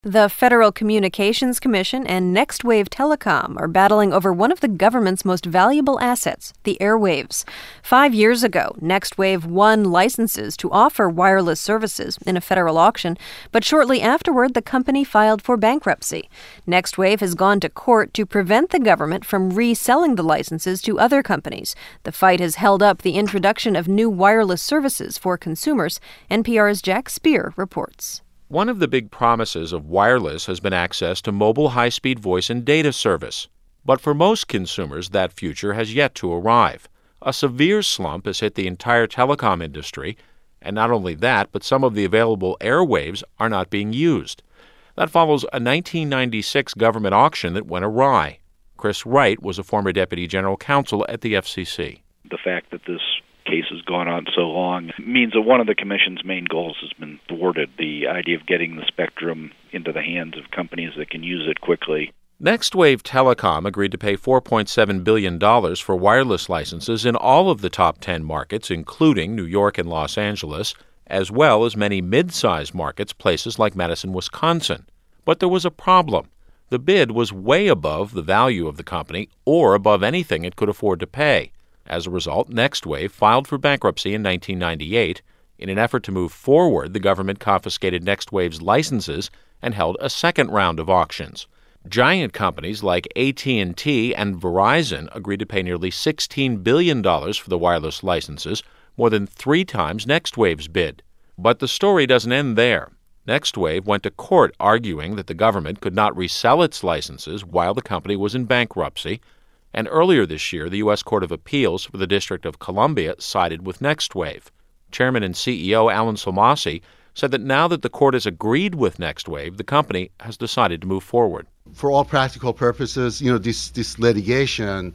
The Federal Communications Commission and NextWave Telecom are battling over one of the government's most valuable assets, the airwaves. 5 years ago, NextWave won licenses to offer wireless services in a federal auction, but shortly afterward, the company filed for bankruptcy. NextWave has gone to court to prevent the government from reselling the licenses to other companies. The fight has held up the introduction of new wireless services for consumers. NPR's Jack Speer reports. One of the big promises of wireless has been access to mobile high-speed voice and data service. But for most consumers, that future has yet to arrive. A severe slump has hit the entire telecom industry, and not only that, but some of the available airwaves are not being used. That follows a 1996 government auction that went awry. Chris Wright was a former deputy general counsel at the FCC. The fact that this case has gone on so long means that one of the Commission's main goals has been thwarted, the idea of getting the spectrum into the hands of companies that can use it quickly. NextWave Telecom agreed to pay $4.7 billion for wireless licenses in all of the top 10 markets, including New York and Los Angeles, as well as many mid-sized markets, places like Madison, Wisconsin. But there was a problem. The bid was way above the value of the company or above anything it could afford to pay. As a result, NextWave filed for bankruptcy in 1998. In an effort to move forward, the government confiscated NextWave's licenses and held a second round of auctions. Giant companies like AT&T and Verizon agreed to pay nearly $16 billion for the wireless licenses, more than 3 times NextWave's bid. But the story doesn't end there. NextWave went to court arguing that the government could not resell its licenses while the company was in bankruptcy. And earlier this year, the U.S. Court of Appeals for the District of Columbia sided with NextWave. Chairman and CEO Alan Salmassi said that now that the court has agreed with NextWave, the company has decided to move forward. For all practical purposes, this litigation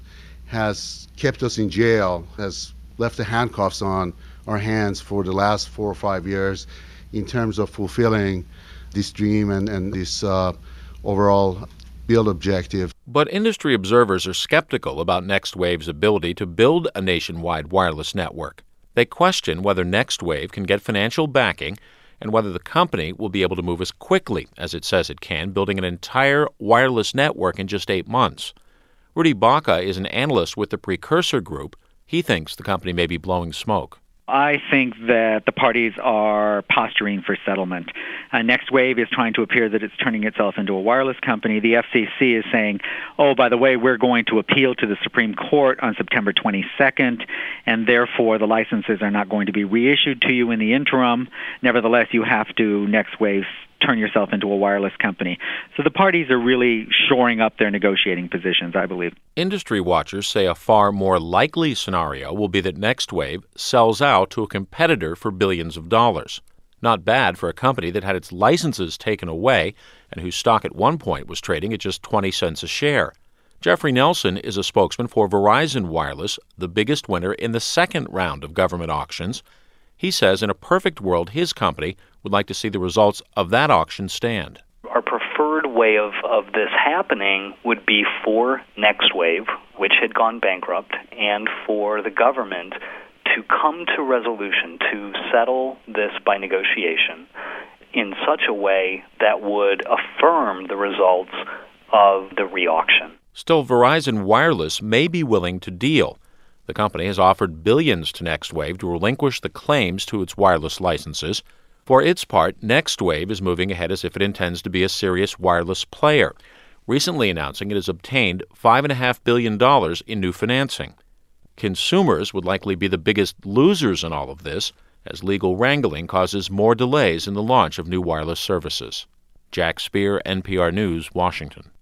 has kept us in jail, has left the handcuffs on our hands for the last 4 or 5 years in terms of fulfilling this dream and this overall build objective. But industry observers are skeptical about NextWave's ability to build a nationwide wireless network. They question whether NextWave can get financial backing and whether the company will be able to move as quickly as it says it can, building an entire wireless network in just 8 months. Rudy Baca is an analyst with the Precursor Group. He thinks the company may be blowing smoke. I think that the parties are posturing for settlement. NextWave is trying to appear that it's turning itself into a wireless company. The FCC is saying, oh, by the way, we're going to appeal to the Supreme Court on September 22nd, and therefore the licenses are not going to be reissued to you in the interim. Nevertheless, you have to, NextWave, turn yourself into a wireless company. So the parties are really shoring up their negotiating positions, I believe. Industry watchers say a far more likely scenario will be that NextWave sells out to a competitor for billions of dollars. Not bad for a company that had its licenses taken away and whose stock at one point was trading at just 20 cents a share. Jeffrey Nelson is a spokesman for Verizon Wireless, the biggest winner in the second round of government auctions. He says in a perfect world, his company would like to see the results of that auction stand. Our preferred way of this happening would be for NextWave, which had gone bankrupt, and for the government to come to resolution, to settle this by negotiation in such a way that would affirm the results of the re-auction. Still, Verizon Wireless may be willing to deal. The company has offered billions to NextWave to relinquish the claims to its wireless licenses. For its part, NextWave is moving ahead as if it intends to be a serious wireless player, recently announcing it has obtained $5.5 billion in new financing. Consumers would likely be the biggest losers in all of this, as legal wrangling causes more delays in the launch of new wireless services. Jack Speer, NPR News, Washington.